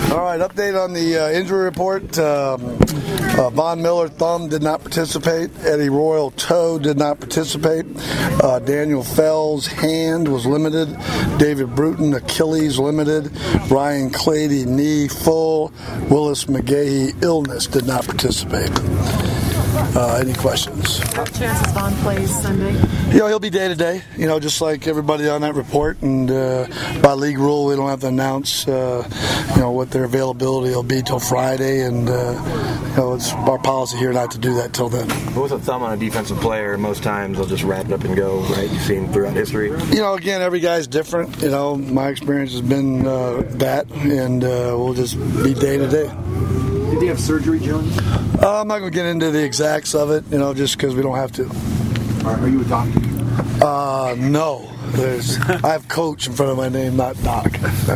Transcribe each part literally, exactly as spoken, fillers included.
All right, update on the uh, injury report. Um, uh, Von Miller, thumb, did not participate. Eddie Royal, toe, did not participate. Uh, Daniel Fells, hand, was limited. David Bruton, Achilles, limited. Ryan Clady, knee, full. Willis McGahee, illness, did not participate. Uh, any questions? What chances Vaughn plays Sunday? You know, he'll be day to day, you know, just like everybody on that report. And uh, by league rule, we don't have to announce, uh, you know, what their availability will be till Friday. And, uh, you know, it's our policy here not to do that till then. But with a thumb on a defensive player, most times they'll just wrap it up and go, right? You've seen throughout history. You know, again, every guy's different. You know, my experience has been uh, that, and uh, we'll just be day to day. Did he have surgery, Jones? Uh, I'm not going to get into the exacts of it, you know, just because we don't have to. All right, are you a doctor? Uh, no. There's, I have coach in front of my name, not doc.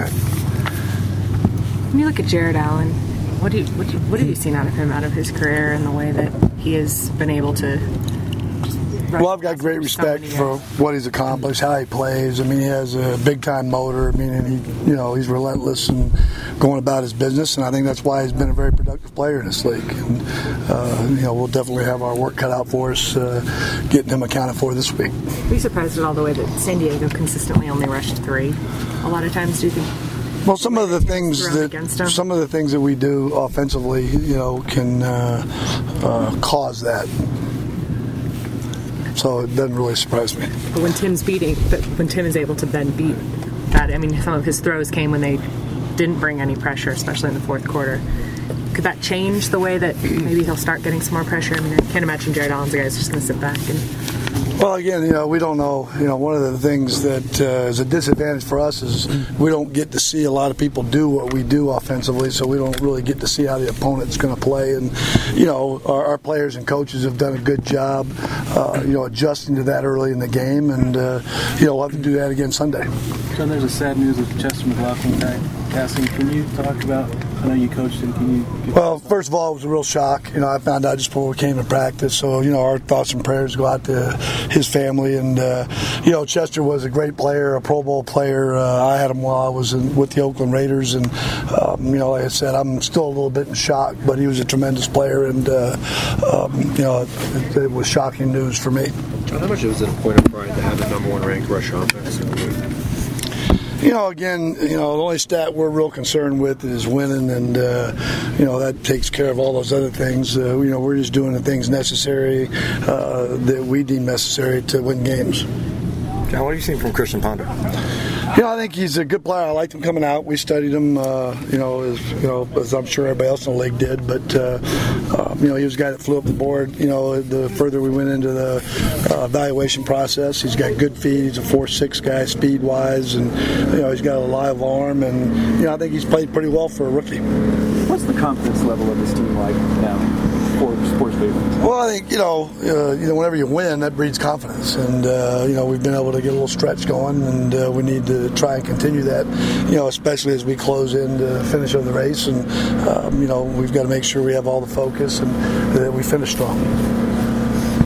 When you look at Jared Allen, what do you, what, do you, what have you seen out of him, out of his career, and the way that he has been able to? Well, I've got great respect for what he's accomplished, how he plays. I mean, he has a big-time motor. I mean, and he, you know, he's relentless and going about his business, and I think that's why he's been a very productive player in this league. And, uh, you know, we'll definitely have our work cut out for us uh, getting him accounted for this week. Are you surprised at all the way that San Diego consistently only rushed three? A lot of times, do you think? Well, some of the things that some of the things that we do offensively, you know, can uh, uh, cause that. So it doesn't really surprise me. But when Tim's beating, but when Tim is able to then beat that, I mean, some of his throws came when they didn't bring any pressure, especially in the fourth quarter. Could that change the way that maybe he'll start getting some more pressure? I mean, I can't imagine Jared Allen's a guy who's just going to sit back and. Well, again, you know, we don't know. You know, one of the things that uh, is a disadvantage for us is we don't get to see a lot of people do what we do offensively, so we don't really get to see how the opponent's going to play. And, you know, our, our players and coaches have done a good job, uh, you know, adjusting to that early in the game, and, uh, you know, we'll have to do that again Sunday. John, there's a sad news with Chester McLaughlin passing. Can you talk about, I know you coached him, can you? Give well, first of all, it was a real shock. You know, I found out just before we came to practice, so, you know, our thoughts and prayers go out to his family. And, uh, you know, Chester was a great player, a Pro Bowl player. Uh, I had him while I was in, with the Oakland Raiders. And, um, you know, like I said, I'm still a little bit in shock, but he was a tremendous player. And, uh, um, you know, it, it was shocking news for me. John, how much was it a point of pride to have the number one ranked rush offense in the league? You know, again, you know, the only stat we're real concerned with is winning, and, uh, you know, that takes care of all those other things. Uh, you know, we're just doing the things necessary uh, that we deem necessary to win games. John, what have you seen from Christian Ponder? You know, I think he's a good player. I liked him coming out. We studied him, uh, you know, as you know, as I'm sure everybody else in the league did. But uh, uh, you know, he was a guy that flew up the board. You know, the further we went into the uh, evaluation process, he's got good feet. He's a four six guy, speed wise, and you know, he's got a live arm. And you know, I think he's played pretty well for a rookie. What's the confidence level of this team like now? Sports people. Well, I think you know, uh, you know, whenever you win, that breeds confidence, and uh, you know, we've been able to get a little stretch going, and uh, we need to try and continue that. You know, especially as we close in the finish of the race, and um, you know, we've got to make sure we have all the focus and that we finish strong.